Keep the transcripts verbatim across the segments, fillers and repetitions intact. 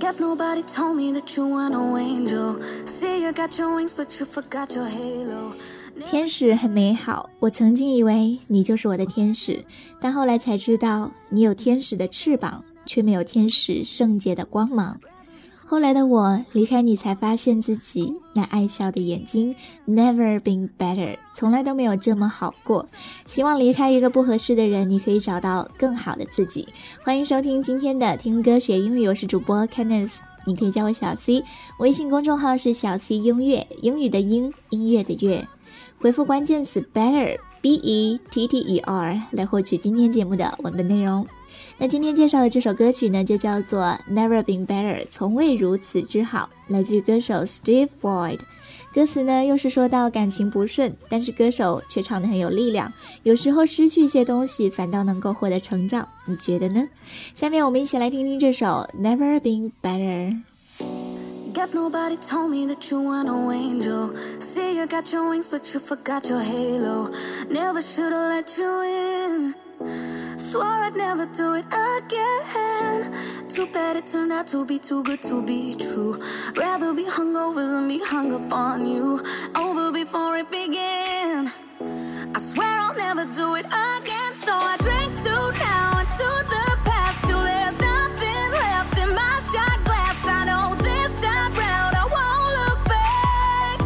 Guess nobody told me that you were no angel. See you got your wings, but you forgot your halo. 天使很美好，我曾经以为你就是我的天使，但后来才知道你有天使的翅膀，却没有天使圣洁的光芒。后来的我离开你，才发现自己那爱笑的眼睛 Never been better， 从来都没有这么好过。希望离开一个不合适的人，你可以找到更好的自己。欢迎收听今天的听歌学英语，我是主播 Candice， 你可以叫我小 C， 微信公众号是小 C 音乐，英语的英，音乐的乐。回复关键词 better B E T T E R 来获取今天节目的文本内容。那今天介绍的这首歌曲呢，就叫做 Never been better， 从未如此之好，来自于歌手 Steve Void。 歌词呢又是说到感情不顺，但是歌手却唱得很有力量，有时候失去一些东西反倒能够获得成长，你觉得呢？下面我们一起来听听这首 Never been better。Guess nobody told me that you were no angel. See you got your wings, but you forgot your halo. Never should've let you in. Swore I'd never do it again. Too bad it turned out to be too good to be true. Rather be hungover than be hung up on you. Over before it began. I swear I'll never do it again. So I drink to now and to the past, till there's nothing left in my shot glass. I know this time round I won't look back.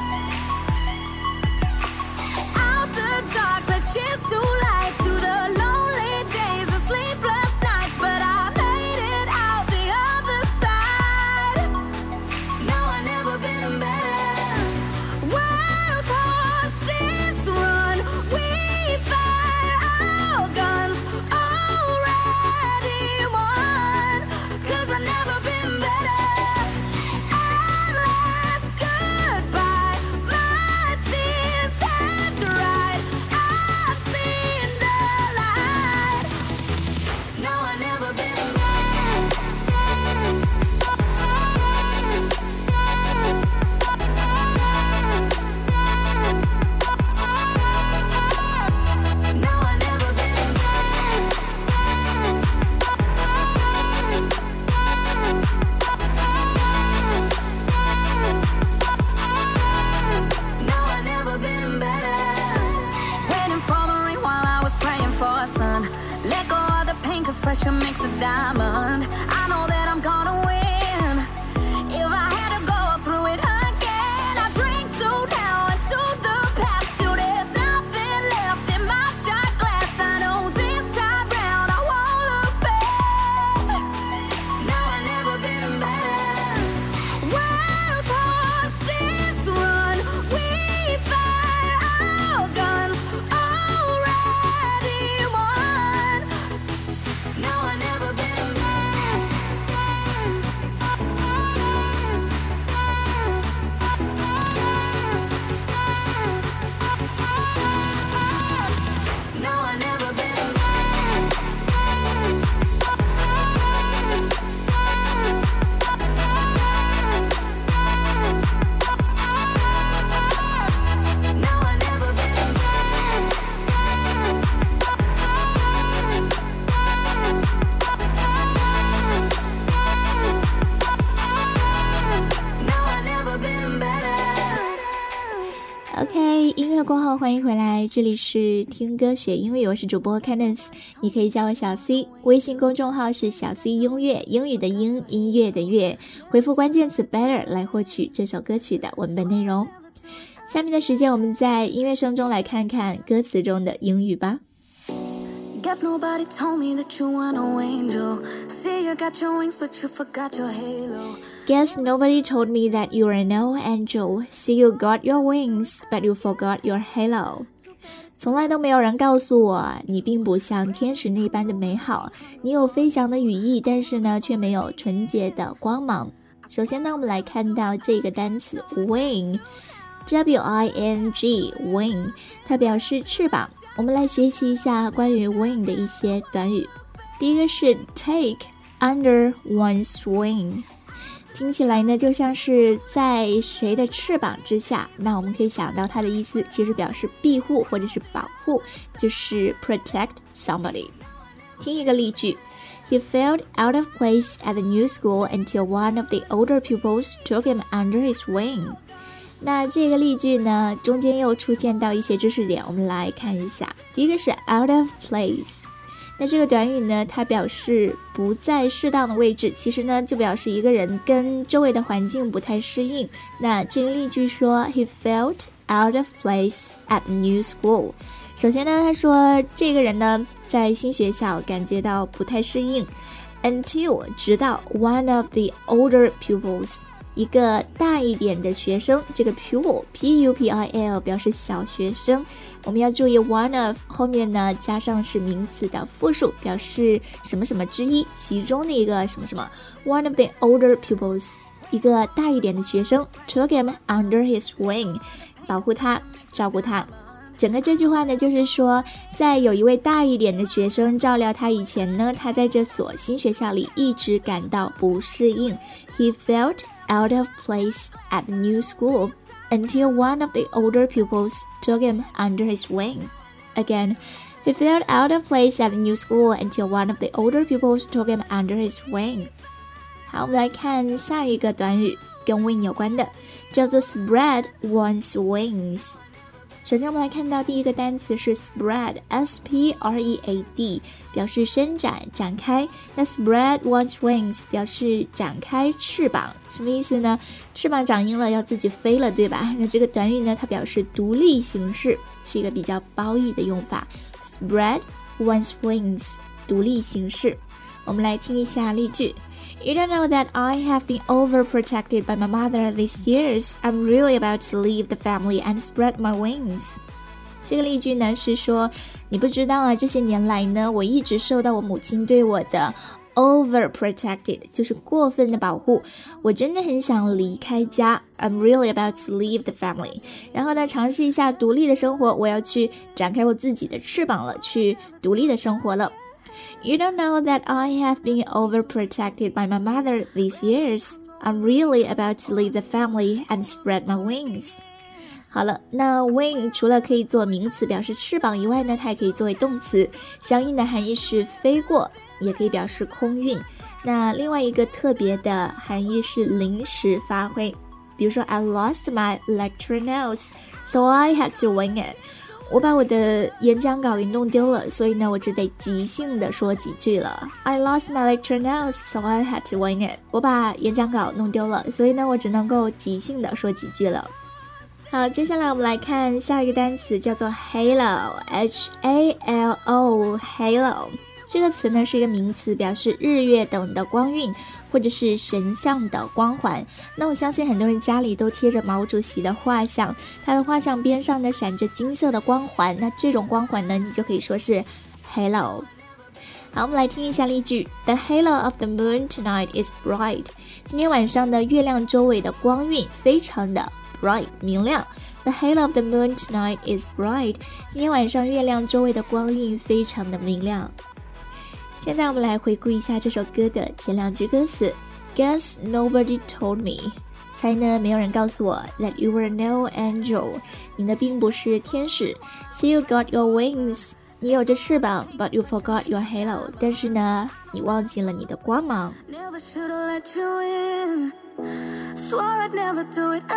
Out the dark like she's too light, to the lonely days and sleepless nights, but I made it out the other side. Now I've never been better. Wild horses run, we fire our guns, already won, 'cause I've never been better. At last, goodbye, my tears have dried, I've seen the light. No, I've never been better. No, I've never been better. No, I've never been better. Waiting for the rain while I was praying for a sun. Let go of the pain, 'cause pressure makes a diamond. I know that I'm gonna win. If I had to go through it again, I drink to now and to the past, till there's nothing left in my shot glass. I know this time round I won't look back. No, I've never been better. Wild horses run, we fire our guns, already won. No, I've never been better. No, I've never been better. No, I've never been better. No, I've never been better.OK， 音乐过后欢迎回来，这里是听歌学英语，我是主播 Candice， 你可以叫我小 C， 微信公众号是小 C 音乐，英语的英，音乐的乐，回复关键词 better 来获取这首歌曲的文本内容。下面的时间我们在音乐声中来看看歌词中的英语吧。 Guess nobody told me that you were no angel. See you got your wings, but you forgot your halo. Guess nobody told me that you are no angel. See you got your wings, but you forgot your halo. 从来都没有人告诉我，你并不像天使那般的美好，你有飞翔的羽翼，但是呢，却没有纯洁的光芒。首先呢，我们来看到这个单词 wing， W I N G wing， 它表示翅膀。我们来学习一下关于 wing 的一些短语。第一个是 take under one's wing， 听起来呢就像是在谁的翅膀之下，那我们可以想到它的意思其实表示庇护或者是保护，就是 protect somebody。听一个例句 He felt out of place at the new school until one of the older pupils took him under his wing. 那这个例句呢，中间又出现到一些知识点，我们来看一下。第一个是 out of place， 那这个短语呢，它表示不在适当的位置，其实呢，就表示一个人跟周围的环境不太适应。那这个例句说 He felt out of place at the new school。首先呢，他说这个人呢，在新学校感觉到不太适应 ，until 直到 one of the older pupils。一个大一点的学生，这个 pupil P U P I L 表示小学生，我们要注意 one of 后面呢加上是名词的复数，表示什么什么之一，其中的一个什么什么。one of the older pupils 一个大一点的学生 took him under his wing 保护他，照顾他。整个这句话呢，就是说在有一位大一点的学生照料他以前呢，他在这所新学校里一直感到不适应。 He felt out of place at the new school until one of the older pupils took him under his wing. Again, he felt out of place at the new school until one of the older pupils took him under his wing. 好，我们来看下一个短语，跟 wing 有关的，叫做 spread one's wings。首先我们来看到第一个单词是 spread S P R E A D 表示伸展展开，那 spread one's wings 表示展开翅膀，什么意思呢？翅膀长硬了要自己飞了，对吧？那这个短语呢，它表示独立形式，是一个比较褒义的用法。 spread one's wings 独立形式。我们来听一下例句。You don't know that I have been overprotected by my mother these years. I'm really about to leave the family and spread my wings. 这个例句呢是说，你不知道啊，这些年来呢，我一直受到我母亲对我的 overprotected， 就是过分的保护。我真的很想离开家。I'm really about to leave the family. 然后呢，尝试一下独立的生活，我要去展开我自己的翅膀了，去独立的生活了。You don't know that I have been overprotected by my mother these years. I'm really about to leave the family and spread my wings. 好了，那 wing 除了可以做名词表示翅膀以外呢，它也可以作为动词，相应的含义是飞过，也可以表示空运。那另外一个特别的含义是临时发挥，比如说 I lost my lecture notes, so I had to wing it.我把我的演讲稿给弄丢了，所以呢，我只得即兴的说几句了。I lost my lecture notes, so I had to wing it. 我把演讲稿弄丢了，所以呢，我只能够即兴的说几句了。好，接下来我们来看下一个单词，叫做 halo, H A L O, halo。这个词呢是一个名词，表示日月等的光晕，或者是神像的光环。那我相信很多人家里都贴着毛主席的画像，他的画像边上呢闪着金色的光环，那这种光环呢，你就可以说是 halo。好，我们来听一下例句。The halo of the moon tonight is bright. 今天晚上的月亮周围的光晕非常的 bright 明亮。The halo of the moon tonight is bright. 今天晚上月亮周围的光晕非常的明亮。现在我们来回顾一下这首歌的前两句歌词。Guess nobody told me. 猜呢，没有人告诉我 that you were no angel. 你呢并不是天使。See you got your wings. 你有着翅膀 but you forgot your halo. 但是呢，你忘记了你的光芒。 Never should have let you in. Swore I'd never do it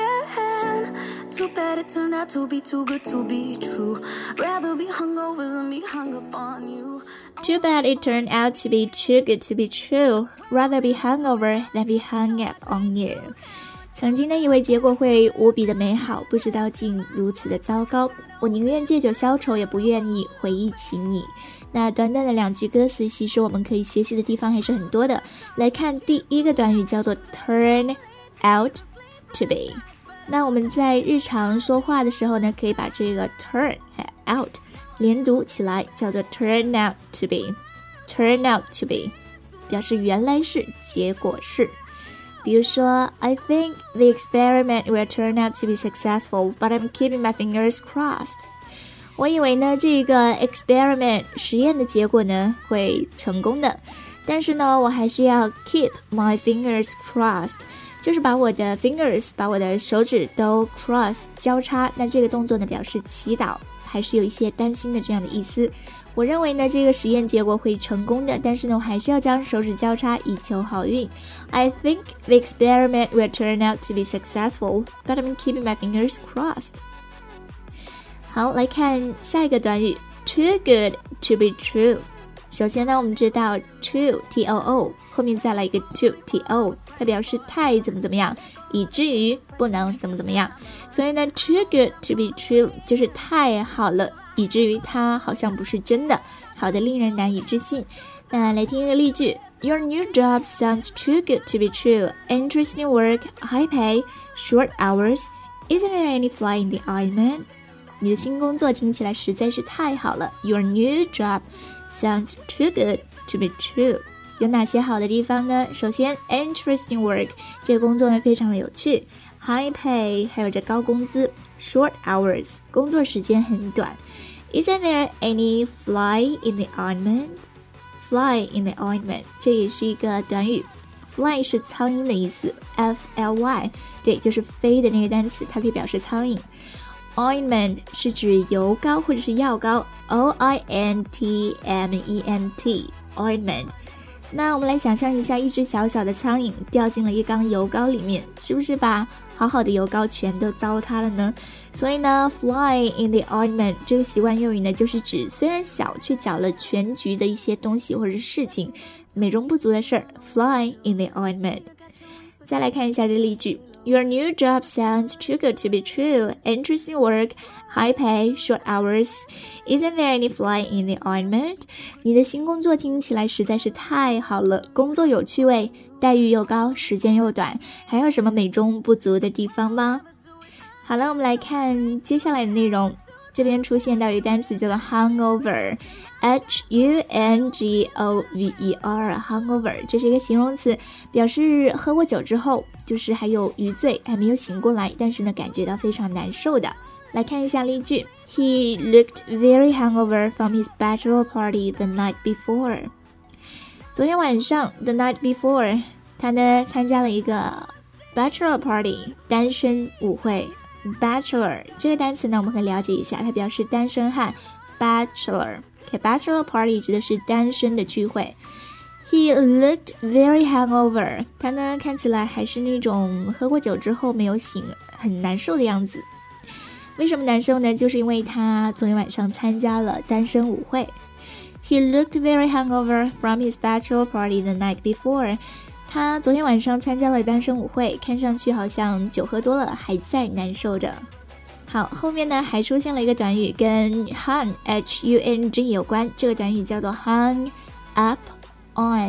again. Too bad it turned out to be too good to be true. Rather be hungover than be hung up on you. Too bad it turned out to be too good to be true. Rather be hungover than be hung up on you. 曾经的以为结果会无比的美好，不知道竟如此的糟糕。我宁愿借酒消愁，也不愿意回忆起你。那短短的两句歌词，其实我们可以学习的地方还是很多的。来看第一个短语，叫做 turn out to be。那我们在日常说话的时候呢，可以把这个 turn 和 out 连读起来，叫做 turn out to be。turn out to be 表示原来是，结果是。比如说 I think the experiment will turn out to be successful, but I'm keeping my fingers crossed. 我以为呢这个 experiment 实验的结果呢会成功的，但是呢我还是要 keep my fingers crossed， 就是把我的 fingers 把我的手指都 cross 交叉，那这个动作呢表示祈祷，还是有一些担心的这样的意思。 我认为呢这个实验结果会成功的，但是呢我还是要将手指交叉以求好运。 I think the experiment will turn out to be successful, but I'm keeping my fingers crossed. 好，来看下一个短语 too good to be true。 首先呢我们知道 too T O O 后面再来一个 too T O， 它表示太怎么怎么样，以至于不能怎么怎么样，所以呢 too good to be true 就是太好了，以至于它好像不是真的，好的令人难以置信。那来听一个例句 Your new job sounds too good to be true. Interesting work, high pay, short hours. Isn't there any fly in the ointment? 你的新工作听起来实在是太好了。 Your new job sounds too good to be true. 有哪些好的地方呢？首先 interesting work 这个工作呢非常的有趣， high pay 还有着高工资， short hours 工作时间很短。 Isn't there any fly in the ointment? Fly in the ointment 这也是一个短语， fly 是苍蝇的意思， F L Y 对，就是飞的那个单词，它可以表示苍蝇。 Ointment 是指油膏或者是药膏， O I N T M E N T Ointment。那我们来想象一下，一只小小的苍蝇掉进了一缸油膏里面，是不是把好好的油膏全都糟蹋了呢？所以呢 fly in the ointment 这个习惯用语呢，就是指虽然小却搅了全局的一些东西或者是事情，美中不足的事儿 fly in the ointment。 再来看一下这例句 Your new job sounds too good to be true. Interesting work, high pay, short hours. Isn't there any fly in the ointment? 你的新工作听起来实在是太好了，工作有趣味，待遇又高，时间又短，还有什么美中不足的地方吗？好了，我们来看接下来的内容。这边出现到一个单词叫做 hungover， H U N G O V E R hungover 这是一个形容词，表示喝过酒之后就是还有余醉，还没有醒过来，但是呢感觉到非常难受的。来看一下例句 He looked very hungover from his bachelor party the night before。 昨天晚上 the night before 他呢参加了一个 bachelor party 单身舞会。Bachelor 这个单词呢我们可以了解一下，它表示单身汉 Bachelor、okay, Bachelor party 指的是单身的聚会。 He looked very hungover 他呢看起来还是那种喝过酒之后没有醒，很难受的样子。为什么难受呢？就是因为他昨天晚上参加了单身舞会。 He looked very hungover from his bachelor party the night before。他昨天晚上参加了单身舞会，看上去好像酒喝多了，还在难受着。好，后面呢还出现了一个短语跟 hung H U N G 有关，这个短语叫做 hung up on。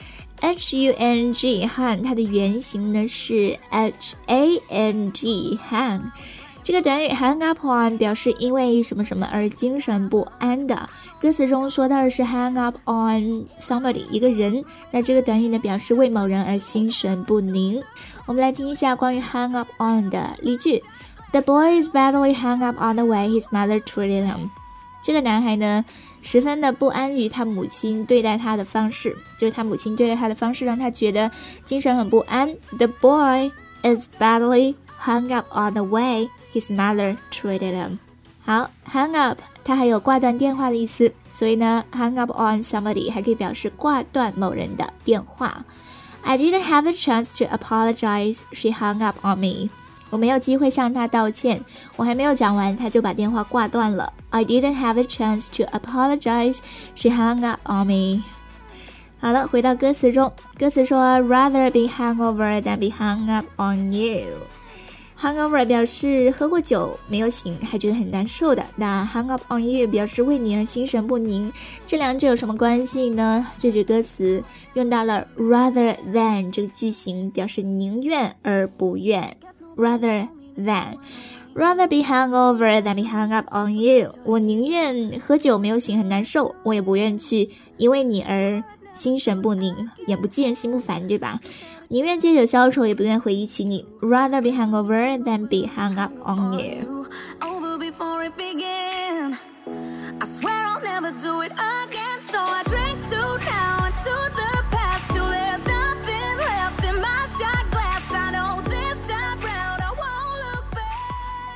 H U N G hung 它的原型呢是 H A N G hang。这个短语 hang up on 表示因为什么什么而精神不安的，歌词中说到的是 hang up on somebody 一个人，那这个短语呢表示为某人而心神不宁。我们来听一下关于 hang up on 的例句 The boy is badly hung up on the way his mother treated him。 这个男孩呢十分的不安于他母亲对待他的方式，就是他母亲对待他的方式让他觉得精神很不安。 The boy is badly hung up on the way his mother treated him。 好 hang up 它还有挂断电话的意思，所以呢 hang up on somebody 还可以表示挂断某人的电话。 I didn't have a chance to apologize, she hung up on me。 我没有机会向他道歉，我还没有讲完他就把电话挂断了。 I didn't have a chance to apologize, she hung up on me。 好了，回到歌词中，歌词说 Rather be hungover than be hung up on you。 Hungover 表示喝过酒没有醒还觉得很难受的，那 hung up on you 表示为你而心神不宁。这两者有什么关系呢？这句歌词用到了 rather than 这个句型，表示宁愿而不愿。 Rather than Rather be hungover than be hung up on you。 我宁愿喝酒没有醒很难受，我也不愿去因为你而心神不宁，眼不见心不烦，对吧？宁愿借酒消愁，也不愿回忆起你。 Rather be hungover than be hung up on you。 Over before it began. I swear I'll never do it again. So I drink to now and to the past till there's nothing left in my shot glass. I know this time round I won't look back.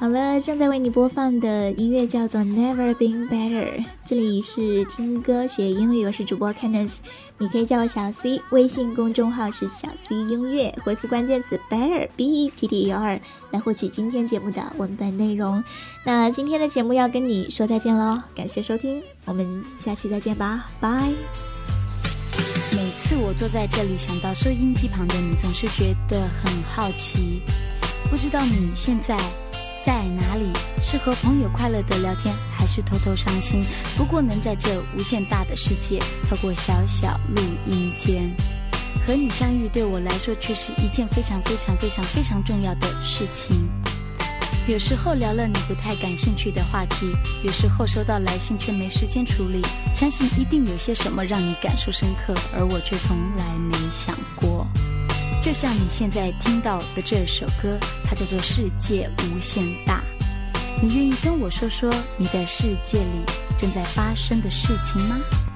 好了，正在为你播放的音乐叫做 Never Been Better， 这里是听歌学英语，我是主播 Candice， 你可以叫我小 C， 微信公众号是小 C 音乐，回复关键词 Better B E T T E R 来获取今天节目的文本内容。那今天的节目要跟你说再见咯，感谢收听，我们下期再见吧，拜。 每次我坐在这里想到收音机旁的你，总是觉得很好奇，不知道你现在在哪里，是和朋友快乐的聊天，还是偷偷伤心？不过能在这无限大的世界，透过小小录音间和你相遇，对我来说却是一件非常非常非常非常重要的事情。有时候聊了你不太感兴趣的话题，有时候收到来信却没时间处理，相信一定有些什么让你感受深刻，而我却从来没想过。就像你现在听到的这首歌，它叫做《世界无限大》。你愿意跟我说说你的世界里正在发生的事情吗？